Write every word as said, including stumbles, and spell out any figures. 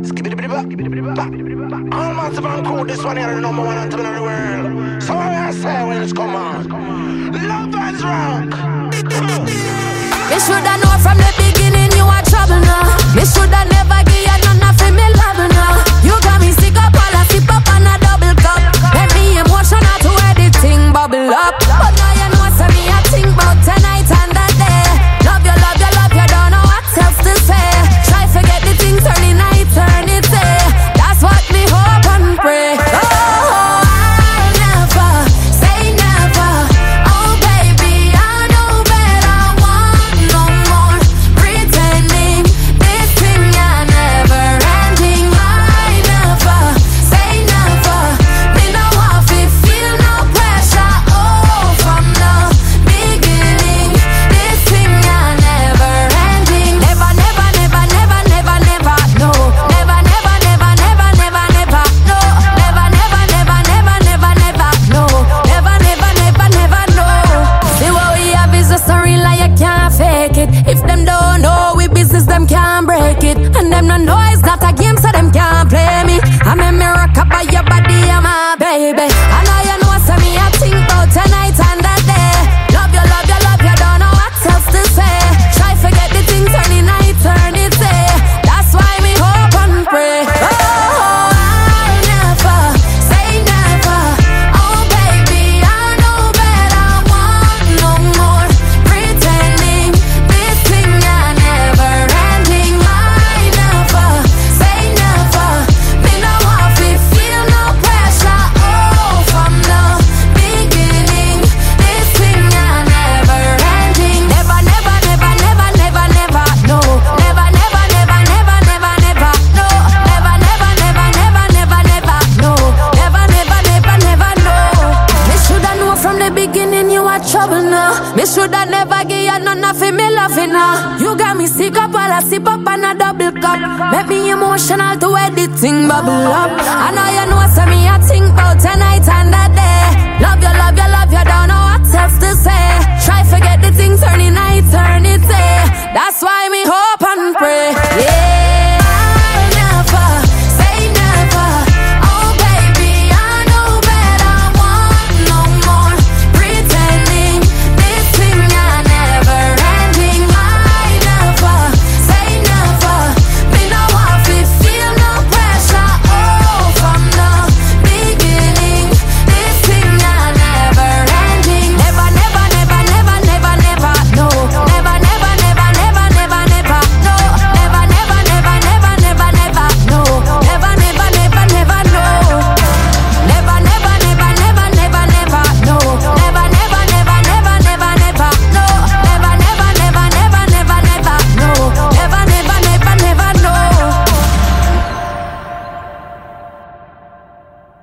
All massive and cool, this one here is the number one anthem in the world. So what I say when it's come on? Love and rock. Me shoulda know from the beginning you are trouble now. Me shoulda never give you none of me love now. You got me sick up while I sip up on a double cup. Make me emotional to where the thing bubble up. But now you know so me I think about tonight and that day. Love you, love you, love you, don't know what else to say. Try forget the things turn in eternity. That's what me hope and pray. Oh, I'll never say never. Oh baby, I know better. Want no more pretending. This thing I never ending. I never say never. Me no want to feel no pressure. Oh, from the beginning, this thing I never ending. Never, never, never, never, never, never, no. Never, never, never, never, never, never, no. Never, never, never, never, never, never, no. Never, never, never, never, no. See what we have is a story like you can't fake it. If them don't know we business, them can't break it. And them no know it's not a game, so them can't play me. I'm a miracle by your body, I'm my baby. I know you know, so me I think about tonight and that day. Love you, love you, love you, don't know what else to say. Try forget the things turn in eternity. That's why me hope and pray. Oh, I'll never say never. Oh baby, I know better. Want no more pretending. This thing I never ending. I never say never. Me no want to feel no pressure. Oh, from the beginning, this thing I never ending. Never, never, never, never, never, never, no. Never, never, never, never, never, never, no. Never, never, never, never, never, never, no. Never, never, never, never, no. Me shoulda know from the beginning you are trouble now. Me shoulda never give you none of me loving now. You got me sick up while I sip up on a double cup. Make me emotional to where the thing bubble up. I know you know so me I think about tonight and that day. Love you, love you, love you, don't know what else to say. Try forget the things turn in eternity. That's why me hope and pray.